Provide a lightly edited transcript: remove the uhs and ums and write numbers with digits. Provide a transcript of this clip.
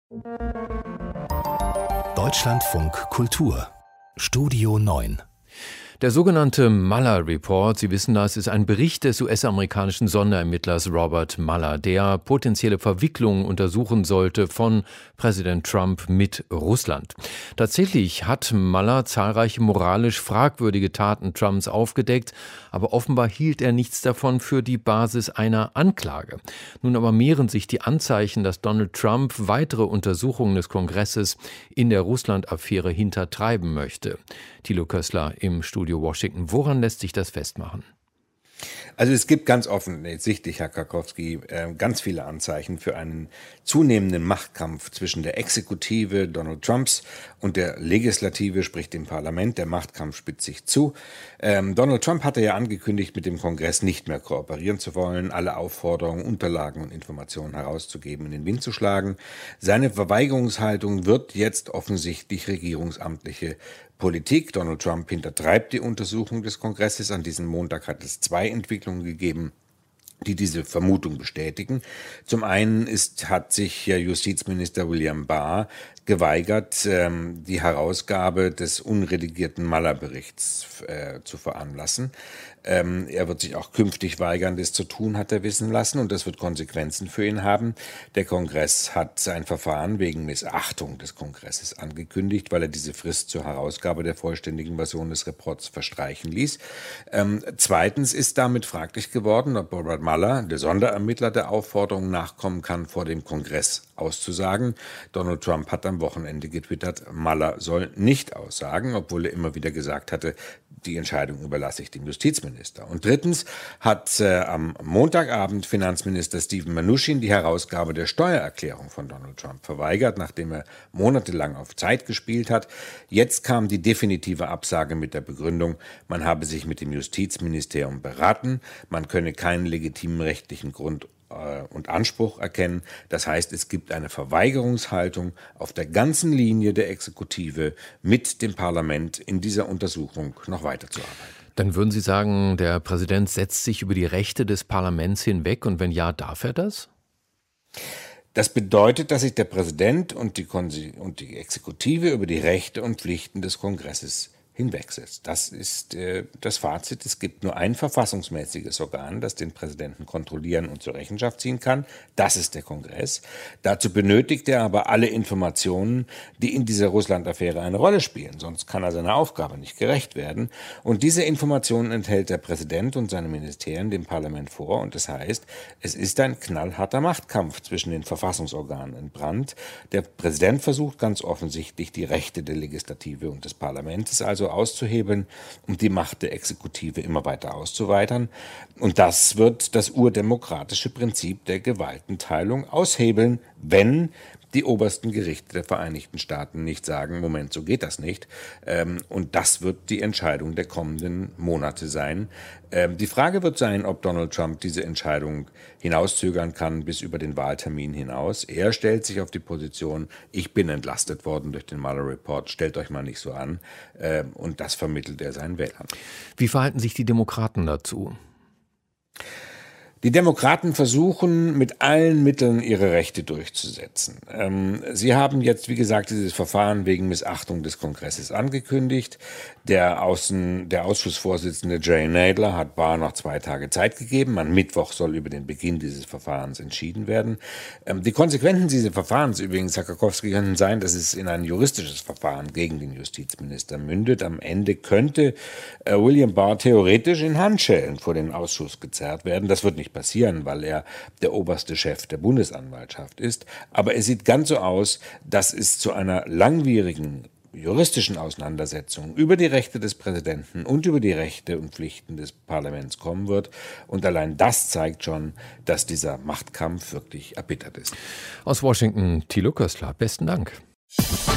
Deutschlandfunk Kultur Studio 9. Der sogenannte Mueller Report, Sie wissen das, ist ein Bericht des US-amerikanischen Sonderermittlers Robert Mueller, der potenzielle Verwicklungen untersuchen sollte von Präsident Trump mit Russland. Tatsächlich hat Mueller zahlreiche moralisch fragwürdige Taten Trumps aufgedeckt, aber offenbar hielt er nichts davon für die Basis einer Anklage. Nun aber mehren sich die Anzeichen, dass Donald Trump weitere Untersuchungen des Kongresses in der Russland-Affäre hintertreiben möchte. Thilo Kössler im Studio Washington. Woran lässt sich das festmachen? Also es gibt ganz offensichtlich, Herr Karkowski, ganz viele Anzeichen für einen zunehmenden Machtkampf zwischen der Exekutive Donald Trumps und der Legislative, sprich dem Parlament. Der Machtkampf spitzt sich zu. Donald Trump hatte ja angekündigt, mit dem Kongress nicht mehr kooperieren zu wollen, alle Aufforderungen, Unterlagen und Informationen herauszugeben, in den Wind zu schlagen. Seine Verweigerungshaltung wird jetzt offensichtlich regierungsamtliche Politik. Donald Trump hintertreibt die Untersuchung des Kongresses. An diesem Montag hat es 2 Entwicklungen gegeben, die diese Vermutung bestätigen. Zum einen hat sich Justizminister William Barr geweigert, die Herausgabe des unredigierten Mueller-Berichts zu veranlassen. Er wird sich auch künftig weigern, das zu tun, hat er wissen lassen, und das wird Konsequenzen für ihn haben. Der Kongress hat sein Verfahren wegen Missachtung des Kongresses angekündigt, weil er diese Frist zur Herausgabe der vollständigen Version des Reports verstreichen ließ. Zweitens ist damit fraglich geworden, ob Robert Mueller, der Sonderermittler, der Aufforderung nachkommen kann, vor dem Kongress auszusagen. Donald Trump hat am Wochenende getwittert, Mueller soll nicht aussagen, obwohl er immer wieder gesagt hatte, die Entscheidung überlasse ich dem Justizminister. Und drittens hat am Montagabend Finanzminister Steven Mnuchin die Herausgabe der Steuererklärung von Donald Trump verweigert, nachdem er monatelang auf Zeit gespielt hat. Jetzt kam die definitive Absage mit der Begründung, man habe sich mit dem Justizministerium beraten, man könne keinen legitimen rechtlichen Grund und Anspruch erkennen. Das heißt, es gibt eine Verweigerungshaltung auf der ganzen Linie der Exekutive mit dem Parlament in dieser Untersuchung noch weiterzuarbeiten. Dann würden Sie sagen, der Präsident setzt sich über die Rechte des Parlaments hinweg, und wenn ja, darf er das? Das bedeutet, dass sich der Präsident und die Exekutive über die Rechte und Pflichten des Kongresses hinwegsetzt. Das ist das Fazit. Es gibt nur ein verfassungsmäßiges Organ, das den Präsidenten kontrollieren und zur Rechenschaft ziehen kann. Das ist der Kongress. Dazu benötigt er aber alle Informationen, die in dieser Russland-Affäre eine Rolle spielen. Sonst kann er seiner Aufgabe nicht gerecht werden. Und diese Informationen enthält der Präsident und seine Ministerien dem Parlament vor. Und das heißt, es ist ein knallharter Machtkampf zwischen den Verfassungsorganen entbrannt. Der Präsident versucht ganz offensichtlich, die Rechte der Legislative und des Parlaments also auszuhebeln und die Macht der Exekutive immer weiter auszuweitern. Und das wird das urdemokratische Prinzip der Gewaltenteilung aushebeln, wenn die obersten Gerichte der Vereinigten Staaten nicht sagen, Moment, so geht das nicht. Und das wird die Entscheidung der kommenden Monate sein. Die Frage wird sein, ob Donald Trump diese Entscheidung hinauszögern kann bis über den Wahltermin hinaus. Er stellt sich auf die Position, ich bin entlastet worden durch den Mueller Report, stellt euch mal nicht so an. Und das vermittelt er seinen Wählern. Wie verhalten sich die Demokraten dazu? Die Demokraten versuchen mit allen Mitteln ihre Rechte durchzusetzen. Sie haben jetzt, wie gesagt, dieses Verfahren wegen Missachtung des Kongresses angekündigt. Der Ausschussvorsitzende Jerry Nadler hat Barr noch 2 Tage Zeit gegeben. Am Mittwoch soll über den Beginn dieses Verfahrens entschieden werden. Die Konsequenzen dieses Verfahrens übrigens, Herr Karkowski, könnten sein, dass es in ein juristisches Verfahren gegen den Justizminister mündet. Am Ende könnte William Barr theoretisch in Handschellen vor den Ausschuss gezerrt werden. Das wird nicht passieren, weil er der oberste Chef der Bundesanwaltschaft ist. Aber es sieht ganz so aus, dass es zu einer langwierigen juristischen Auseinandersetzung über die Rechte des Präsidenten und über die Rechte und Pflichten des Parlaments kommen wird. Und allein das zeigt schon, dass dieser Machtkampf wirklich erbittert ist. Aus Washington, Thilo Kössler. Besten Dank.